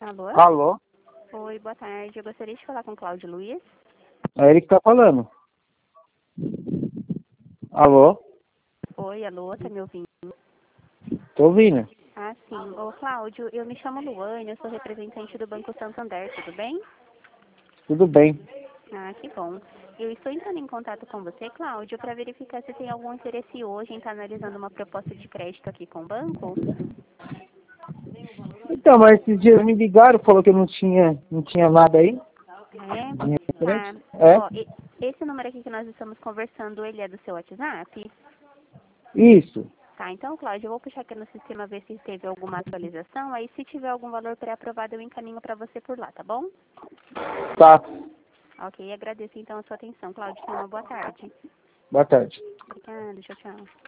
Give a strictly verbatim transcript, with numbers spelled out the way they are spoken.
Alô? Alô? Oi, boa tarde. Eu gostaria de falar com o Cláudio Luiz. É ele que tá falando. Alô? Oi, alô, tá me ouvindo? Tô ouvindo. Ah, sim. Ô, Cláudio, eu me chamo Luane, eu sou representante do Banco Santander, tudo bem? Tudo bem. Ah, que bom. Eu estou entrando em contato com você, Cláudio, para verificar se tem algum interesse hoje em estar analisando uma proposta de crédito aqui com o banco. Então, mas esses dias me ligaram, falou que eu não tinha, não tinha nada aí. É? Minha Tá. frente. É? Ó, e- esse número aqui que nós estamos conversando, ele é do seu WhatsApp? Isso. Tá, então, Cláudio, eu vou puxar aqui no sistema ver se teve alguma atualização. Aí, se tiver algum valor pré-aprovado, eu encaminho para você por lá, tá bom? Tá. Ok, agradeço então a sua atenção, Cláudio. Tenha uma boa tarde. Boa tarde. Obrigada, tchau, tchau.